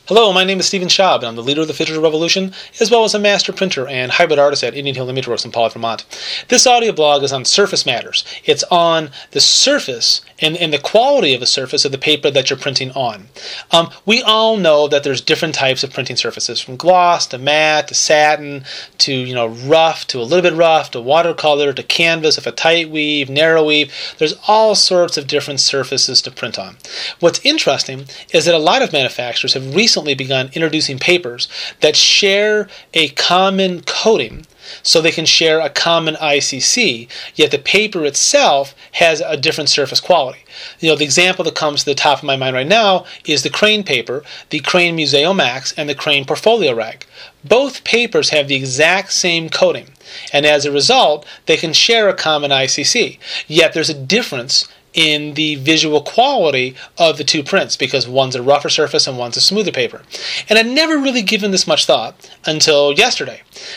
Hello, my name is Stephen Schaub, and I'm the leader of the Digital Revolution, as well as a master printer and hybrid artist at Indian Hill Imageworks in Paulet, Vermont. This audio blog is on surface matters. It's on the surface and the quality of the surface of the paper that you're printing on. We all know that there's different types of printing surfaces, from gloss to matte to satin to rough to a little bit rough to watercolor to canvas with a tight weave, narrow weave. There's all sorts of different surfaces to print on. What's interesting is that a lot of manufacturers have recently begun introducing papers that share a common coating, so they can share a common ICC, yet the paper itself has a different surface quality. The example that comes to the top of my mind right now is the Crane paper, the Crane Museo Max, and the Crane Portfolio Rag. Both papers have the exact same coating, and as a result, they can share a common ICC, yet there's a difference in the visual quality of the two prints, because one's a rougher surface and one's a smoother paper. And I'd never really given this much thought until yesterday.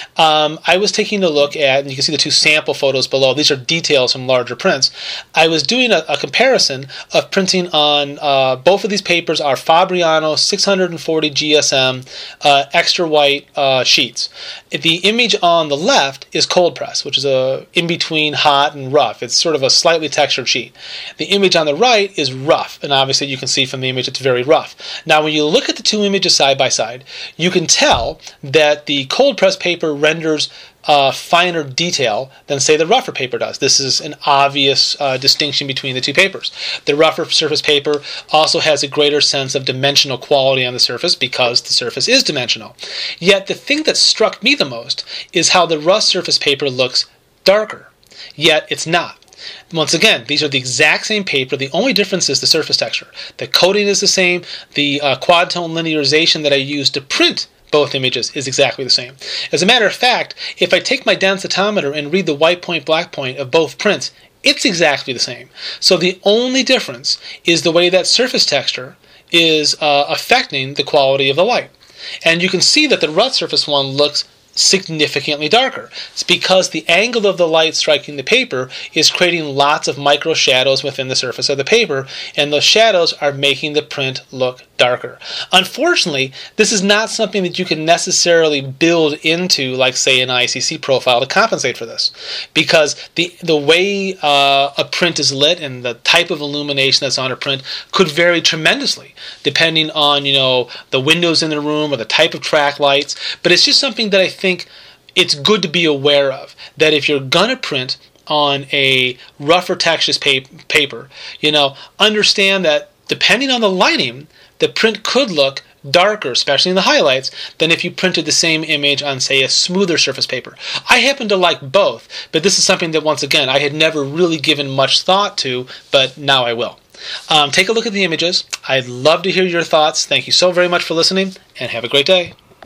I was taking a look at, and you can see the two sample photos below, these are details from larger prints. I was doing a comparison of printing on, both of these papers are Fabriano 640 GSM extra white sheets. The image on the left is cold press, which is in between hot and rough. It's sort of a slightly textured sheet. The image on the right is rough, and obviously you can see from the image it's very rough. Now when you look at the two images side by side, you can tell that the cold press paper renders finer detail than, say, the rougher paper does. This is an obvious distinction between the two papers. The rougher surface paper also has a greater sense of dimensional quality on the surface because the surface is dimensional. Yet the thing that struck me the most is how the rough surface paper looks darker, yet it's not. Once again, these are the exact same paper. The only difference is the surface texture. The coating is the same. The quad tone linearization that I used to print both images is exactly the same. As a matter of fact, if I take my densitometer and read the white point, black point of both prints, it's exactly the same. So the only difference is the way that surface texture is affecting the quality of the light. And you can see that the rough surface one looks significantly darker. It's because the angle of the light striking the paper is creating lots of micro shadows within the surface of the paper, and those shadows are making the print look darker. Unfortunately, this is not something that you can necessarily build into, like, say, an ICC profile to compensate for this, because the way a print is lit and the type of illumination that's on a print could vary tremendously depending on the windows in the room or the type of track lights. But it's just something that I think it's good to be aware of, that if you're gonna print on a rougher textured paper, understand that depending on the lighting, the print could look darker, especially in the highlights, than if you printed the same image on, say, a smoother surface paper. I happen to like both, but this is something that, once again, I had never really given much thought to, but now I will. Take a look at the images. I'd love to hear your thoughts. Thank you so very much for listening, and have a great day.